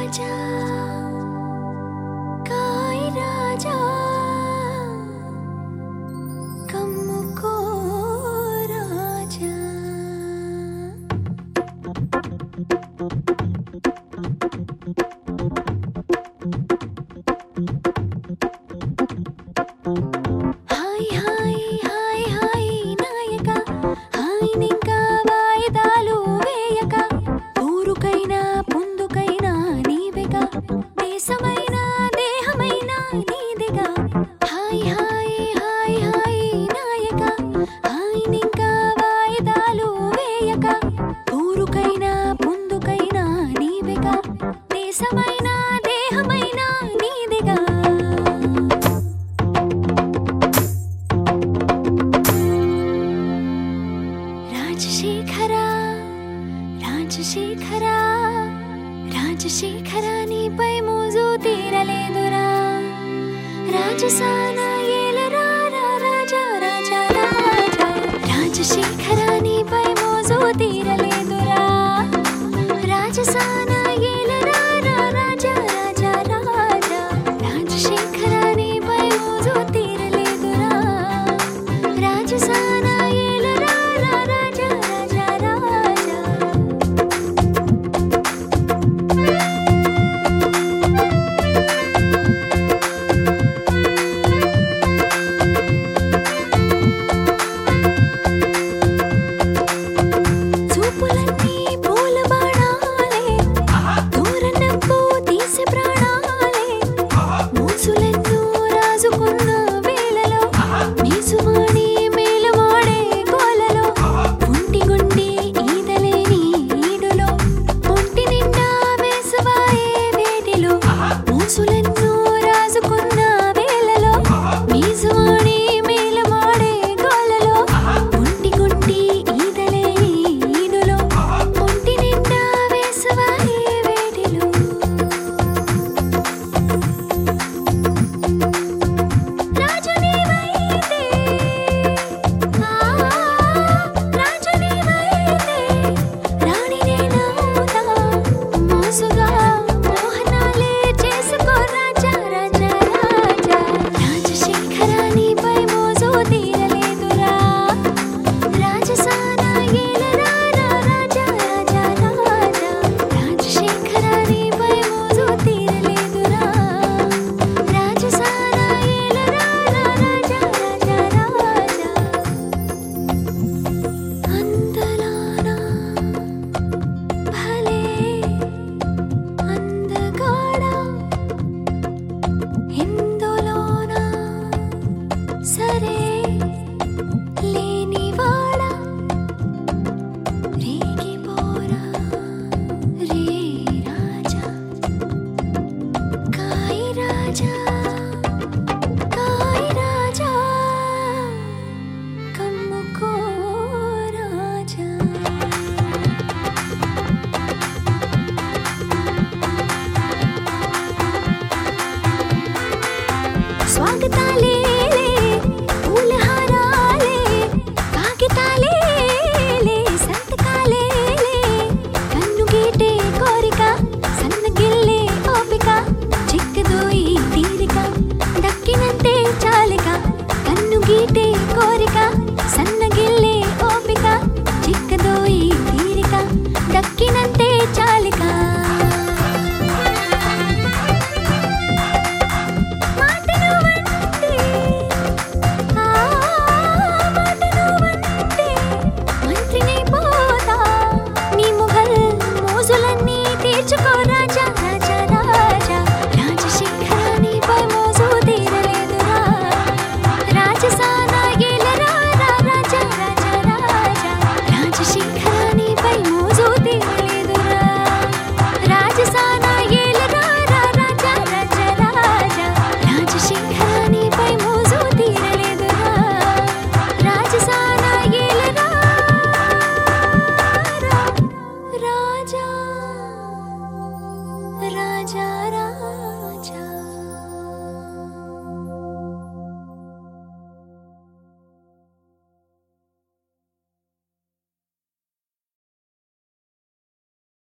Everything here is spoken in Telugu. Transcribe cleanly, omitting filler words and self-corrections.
రాజా కాయ్ రాజా కమ్ముకో రాజా హాయ్ హాయ్ హాయ్ హాయ్ నాయక హాయ్ నింకా వాయిదాలు వేయక ఊరుకైనా పొందుకైనా నీవెగా దేశమైనా దేహమైనా నీదిగా హాయ్ హాయ్ హాయ్ హాయ్ నాయక హాయ్ నింకా వాయిదాలు వేయక ఊరుకైనా పొందుకైనా నీవెగా దేశమైనా దేహమైనా నీదిగా రాజశేఖరా రాజశేఖరా రాజశేఖరా నీపై మోజు తీరలేదురా రాజసాన ఏలరా రాజా రాజా రాజా రాజశేఖరా నీపై మోజు తీరలేదురా రాజసాన ఏలరా రాజా రాజా రాజా రాజశేఖరా నీపై మోజు తీరలేదురా రాజసాన ఏలరా రాజా రాజా రాజా చూపులన్నీ పూల బాణాలే దూరనప్పు తీసే ప్రాణాలే మూసులెన్నో రాజుకున్న వేళలో నీసువాణి మేలువాడే గోలలో ఒంటి గుండి ఈదలేని ఈడులో ఒంటి నిండా వేసవాయే వేడిలో మూసులెన్నో రాజుకున్న వేళలో నీసువాణి మేలువాడే గోలలో ఒంటి గుండి ఈదలేని ఈడులో ఒంటి నిండా వేసవాయే వేడిలో రాజు నీవైతే రాజు నీవైతే రాణి నేనవుతా మోసుగా మోహనాలే చేసుకో రాజా రాజా రాజా రాజశేఖరా నీపై మోజు తీరలేదురా రాజసాన ఏలరా రాజా రాజా రాజా రాజశేఖరా నీపై మోజు తీరలేదురా రాజసాన ఏలరా రాజా రాజా రాజా అందలానా భలే అందగాడా ఇందులోనా సరే లేనివాడా రేగిపోరా రే రాజా కాయ్ రాజా కాయ్ రాజా కమ్ముకో రాజా స్వాగతాలే పూలహారాలే కాగితాలే సంతకాలే కన్ను గీటే కోరిక సన్నగిల్లే ఓపిక చిక్కదోయి తీరిక దక్కినంతే చాలిక కన్ను గీటే కోరిక సన్నగిల్లే ఓపిక చిక్కదోయి తీరిక దక్కినంతే చాలిక మాటను వంటే మాటను వంటే మంత్రిని పోతా నీ ముఘల్ మోజులన్నీ తీర్చుకో రాజా రాజా రాజా రాజశేఖరా నీపై మోజు తీరలేదురా రాజసాన ఏలరా రాజా రాజా రాజా రాజశేఖరా నీపై మోజు తీరలేదురా రాజసాన ఏలరా రాజా రాజా రాజా రాజశేఖరా నీపై మోజు తీరలేదురా రాజసాన ఏలరా రాజా రాజా రాజా